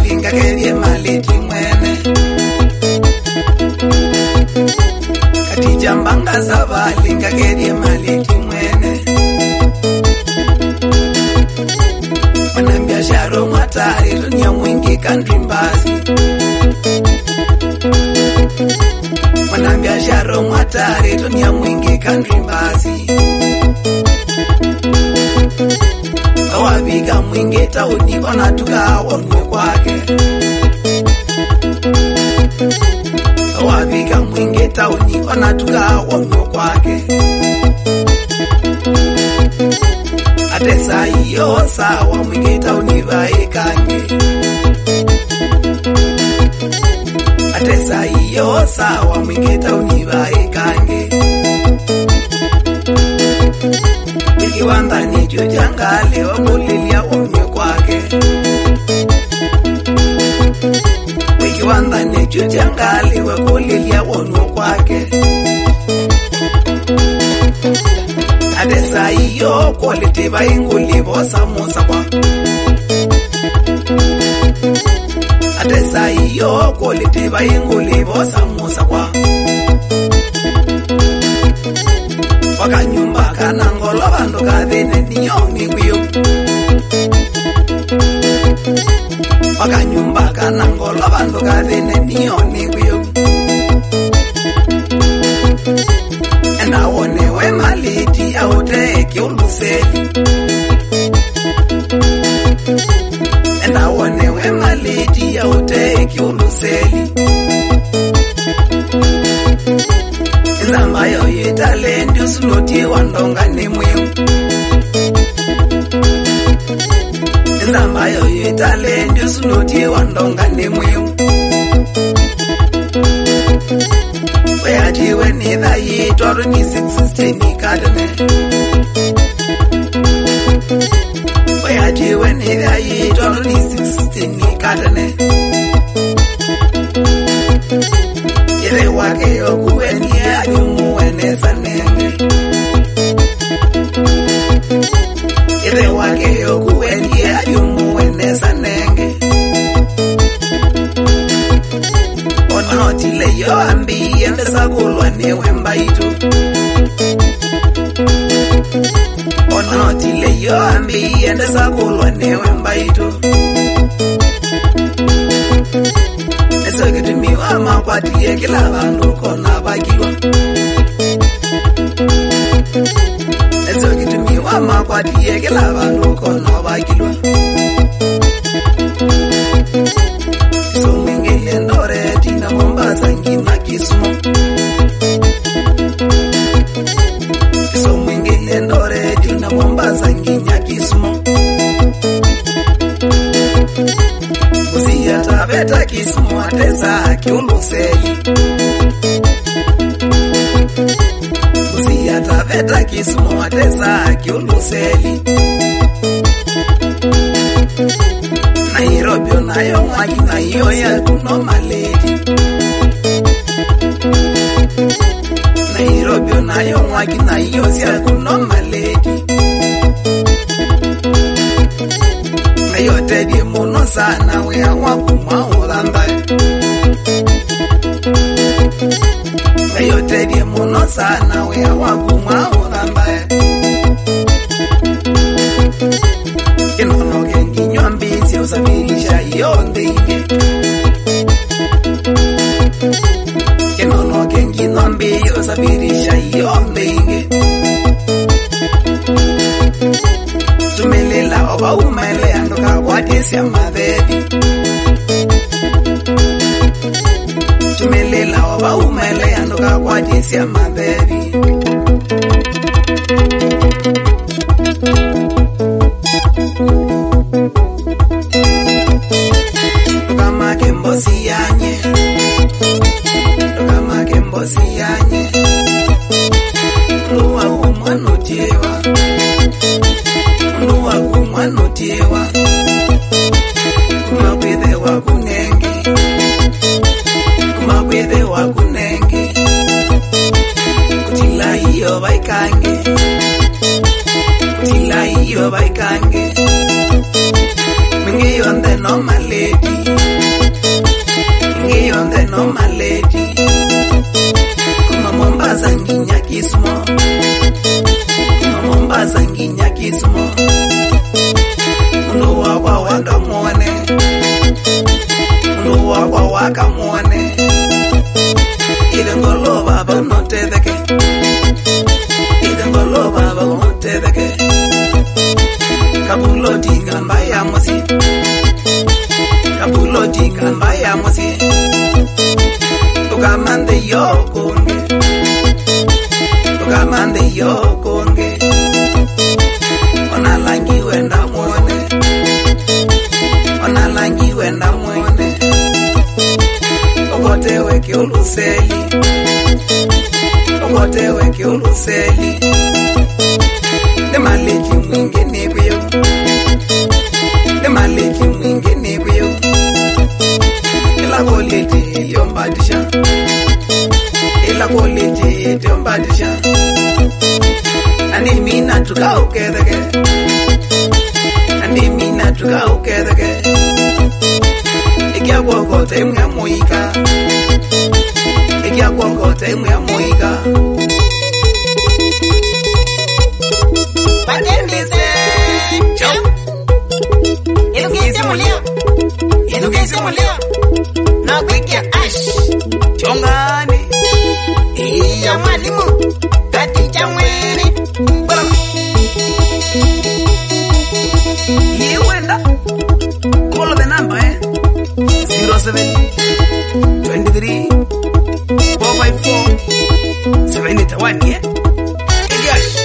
linga kedie maleti mwene Katijambanga sava linga kedie maleti mwene Mwanambiashara mwatari dunia mwingi country mbasi Mwanambiashara mwatari dunia mwingi country mbasi Kawabiga mwingi tauni wanatuka wanwe kwake Kawabiga mwingi tauni wanatuka wanwe kwake Atesa hiyo sawa mwingi tauni vaikange Atesa hiyo sawa mwingi tauni vaikange Ikiwanda ni jujangale wa mulilia wanwe kwake Ikiwanda ni jujangale wa mulilia wanwe kwake Atesa hiyo quality bainguli bosa musa kwa Atesa hiyo quality bainguli bosa musa kwa Wakanyumba kanangolo bandu kadhene niyoni wiyo Wakanyumba kanangolo bandu kadhene niyoni wiyo Enda wone we maliti ya uteki uluseli Enda wone we maliti ya uteki uluseli Nzamba yo yitalendi usuloti wandonga ni mwimu Nzamba yo yitalendi usuloti wandonga ni mwimu Weajiwe ni dhayi toru ni 616 ni kadene Weajiwe ni dhayi toru ni 616 ni kadene Ile wake yokuwe ni ayumu wene sanenge Ile wake yokuwe ni ayumu wene sanenge Onotile yo ambi yende sakulwa newe mbaitu Onotile yo ambi yende sakulwa newe mbaitu Nesogitumiwa makwatiye kila bandu kona bakilwa Nesogitumiwa makwatiye kila bandu kona bakilwa Somingile ndore tina Mombasa ngina Kisumu Somingile ndore tina Mombasa ngina Kisumu Usiya tabeta Kisumu atesa kiuluseli Usiya tabeta Kisumu atesa kiuluseli Nairobi unayo mwaki na hiyo ya kuno maleti Nairobi unayo mwaki na hiyo ya kuno maleti Nayote di muno sana wea wakuma ulambaye Nayote di muno sana wea wakuma ulambaye Kinono gengi nyambizi usafirisha yonde ine Kinono gengi nyambi usafirisha yonde ine Tumelela oba umele andoka watesi ya mabebi Tumelela oba umele andoka watesi ya mabebi Notiwa Kumabwede wa kunenge Kumabwede wa kunenge Kutila hiyo baikange Kutila hiyo baikange Mingi yonde no maledi maleti kuma Mombasa nginya Kisumu kuma Mombasa nginya Kisumu uno wakwa wakamwone uno wakwa wakamwone idengolo baba notedeke idengolo baba notedeke kabulo tinga mbaya mosi kabulo tinga mbaya mosi tukamande yo konge onalangi wenda mwone okotewe ki uluseli Emaleki mwingi nibiyo ila koleti yombadisha Ani mina tukauketheke Ikia kuokote imwe ya muika Patembise Chau Edukise mulio Na kwikia ash Chongani Iya mwalimu Kati cha mwene Iwenda Call the number 07 23 454 781 yeah Yes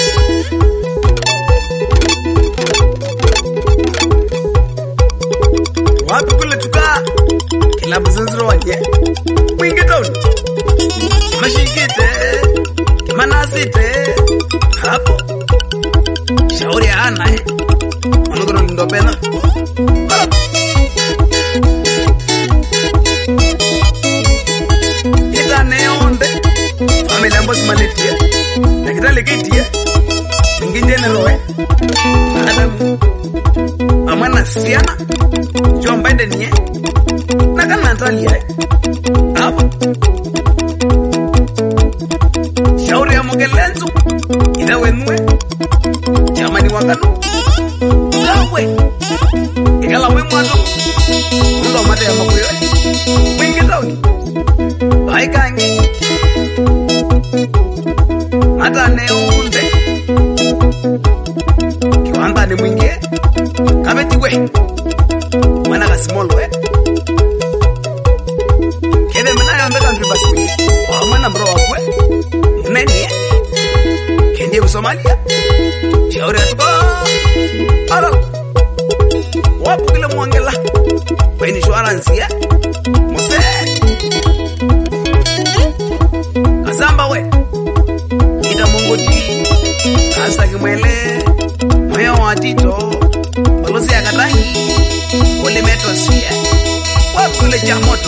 Wapi kule tukaa Kilabu zinziro wanje Mwingi town Mashikite Manasite Hapo Shauri ya ana Manuguro ndopena Ita neonde Familia mbosi malitia Nakitale kitia Ngindene roe Adamu Amana siana John Biden ye Naka Natalia Hapa Shauri ya Mogelenzu Inawenwe Jamani wakanu Lawe Ikala we mwazo Kundo mate ya makuyo Mwingi tauni Baikangi Mata neunde Kiwanda ni mwingi Kabeti we Mwana kasimolo Kede mena ya mbeka mbribasi mwingi Mwana mbro wakwe Mneni Kendi Somalia Shauri ya tuka Ala Wapu kile mwangela Kwa insurance ya Muse Azamba we Ita mungoti Asa kimwele Moyo watito Balozi ya katangi Kule metro siya Wapu kule chamoto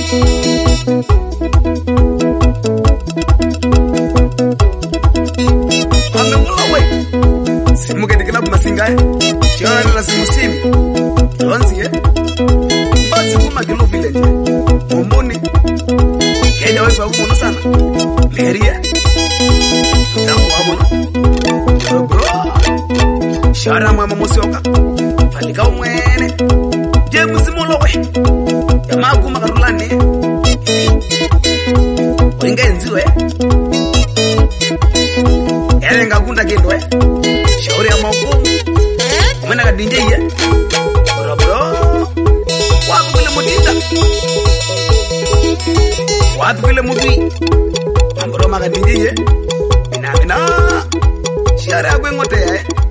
Wamekula we Simu kete kilabu masingae Chiona nila simu simi Kilonzi Basi kuma kilu village Mumbuni Kenya wefu wa kumono sana Leria Tangu wamono Bro Shara mama musioka Falika umwene Jemu simolo we Yamaa kuma karulani Oinga enziwe Elenga kunda kendo Shauri ya mafumu Mwena kadinje ya Bro Watu kule mutinda Watu kule mutui Ambro maka dinje ya Mina Shara ya kwengote ya